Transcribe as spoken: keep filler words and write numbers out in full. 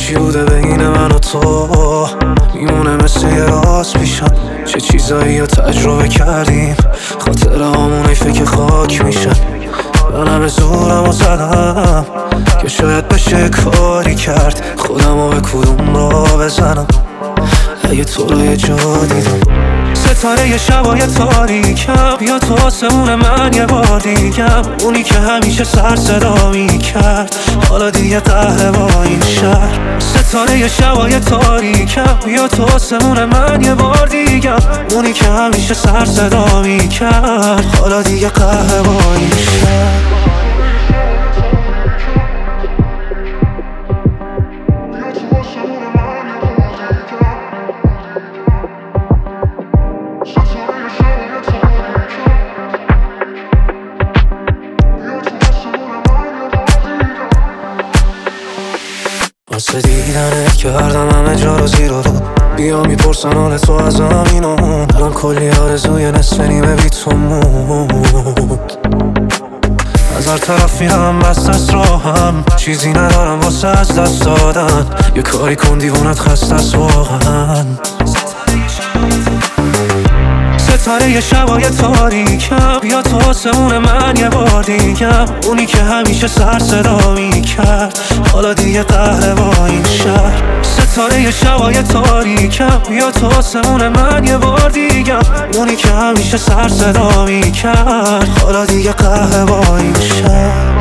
چی بوده بین من و تو میمونه مثل یه راز پیشم. چه چیزایی یا تجربه کردیم خاطر همونه فکر خاک میشن. من همه زورم و زدم که شاید بشه کاری کرد خودمو به کدوم را بزنم اگه تو رو یه جا دیدم. ستاره یه شبای تاریکم یا تو آسمون من یه بار دیگم. اونی که همیشه سر صدا میکرد حالا دیگه قهره با این شهر. ستاره یه شبای تاریکم یا تو آسمون من یه بار دیگم. اونی که همیشه سر صدا میکرد حالا دیگه قهره با این شهر. واسه دیدنت کردم همه جا رو زیر و رو. بیا میپرسن حال تو از همینو. الان کلی آرزوی نصف نیمه بی تو مود. از هر طرف میرم بست از راهم چیزی ندارم واسه از دست دادن. یه کاری کن دیوونت خسته است واقعا. ستاره یه شبای تاریکم یا تو آسمون من یه بار دیگم. اونی که همیشه سر صدا میکرد حالا دیگه قهره با این شهر. ستاره یه شبای تاریکم یا تو آسمون من یه بار دیگم. اونی که همیشه سر صدا میکرد حالا دیگه قهره با این شهر.